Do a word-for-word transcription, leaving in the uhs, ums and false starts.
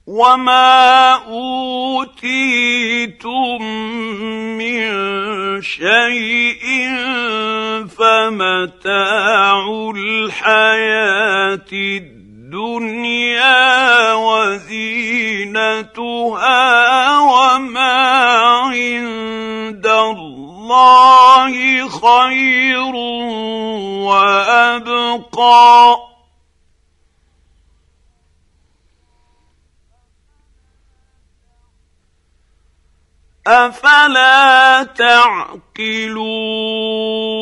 وما اوتيتم من شيء فمتاع الحياه الدنيا وزينتها وما عند الله خير وابقى أفلا تعقلون